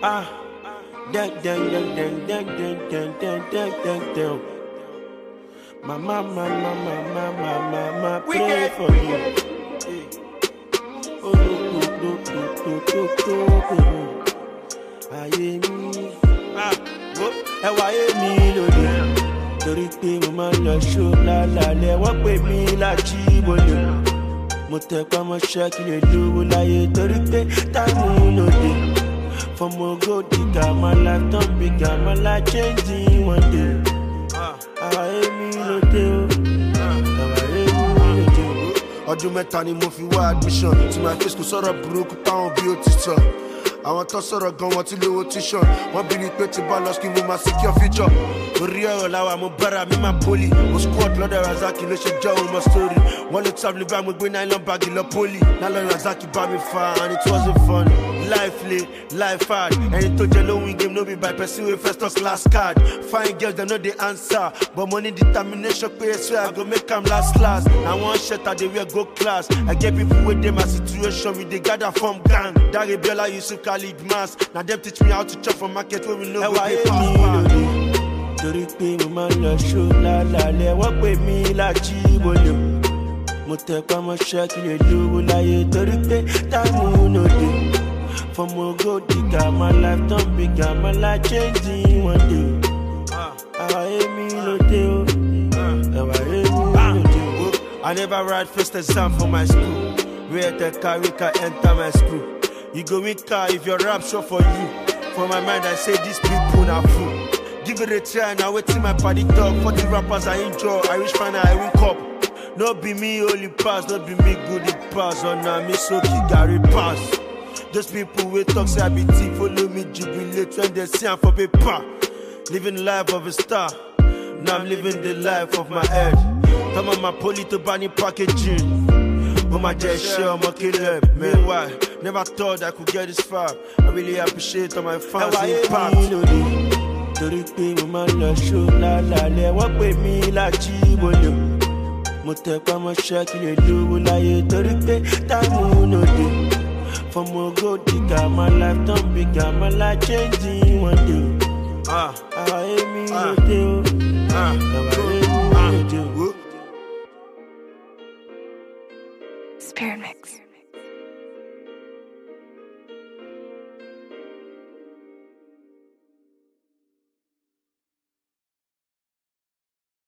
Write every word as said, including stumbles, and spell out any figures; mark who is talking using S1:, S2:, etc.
S1: Ah, dun dun dun dun dun dun dun dun dun dun dun. Mama, mama, mama, mama, mama, pray for you. Oh, do, do, do, do, do, do, do. Ayé mi, ah, wo, ẹ wá ayé mi lóde. Torí pé mo máa ń lọ ṣó lálálẹ́, wọ́n pè mí lájí wọlé. Mo tẹpá mọ́ṣẹ́ kí lè lówó láyé torí pé táìmù lóde. From a gold digger, my life don't bigger, my life changing one day. Ayé mi lóde o, ayé mi lóde o.
S2: Ọdún mẹ́ta ni mo fi wá admission tí my face kò sọ̀rọ̀ burúkú táwọn bí ó ti sọ. Àwọn tó sọ̀rọ̀ gan wọn ti lówó tuition. Wọ́n bí ní pé tí bá lọ sí mo máa secure future. Orí ọ̀rọ̀ làwà mo bára mi máa poli. Mo squad lọ́dọ̀ Razaki ló ṣe jẹ́ òun mọ story. Wọ́n lè tábìlì bá mi gbé nylon bag lọ poli. Nálọ́ Razaki bá mi fa and it wasn't funny. Life late, life hard. Ẹni tó jẹ lóhun game no be by person wey first us last card. Fine girls dem no dey answer. But money determination pay I swear I go make am last last. Na one shirt I dey wear go class. I get people wey dey my situation. We dey gather from gang. Dare Biola Yusuf Khalid Mas. Na dem teach me how to chop for market wey we no go pay pass back.
S1: Torí pé mo máa ń lọ ṣó lálálẹ́, wọ́n pè mí lájí wọlé. Mo tẹpá mọ́ṣẹ́ kí lè lówó láyé torí pé táìmù lóde. From a gold digger, my life don't bigger, my life changing one day. Ayé mi lóde o, ayé mi lóde o.
S2: I never write first exam for my school. Where the car we can enter my school. You go in car if your rap show for you. For my mind I say these people are fool. Give it a try now wait till my party talk. For the rappers I enjoy, I reach final I win cup. No be me only pass, no be me good it pass. Oh nah me so Gary pass. Those people wey talk say I be thief, follow me jubilate when they see am for paper. Living the life of a star, now I'm living the life of my head. Come on my poly to buy packaging. Oh my dear share, my killer. Meanwhile, never thought I could get this far. I really appreciate all my fans impact.
S1: Torí pé mo máa ń lọ ṣó lálálẹ́, wọ́n pè mí lájí wọlé. Mo tẹpá mọ́ṣẹ́ kí lè lówó láyé torí pé táìmù lóde. From a gold digger, my life don't bigger, my life changing one day. Ah, ayé mi lóde o, ayé mi lóde o.
S3: Spirit Mix.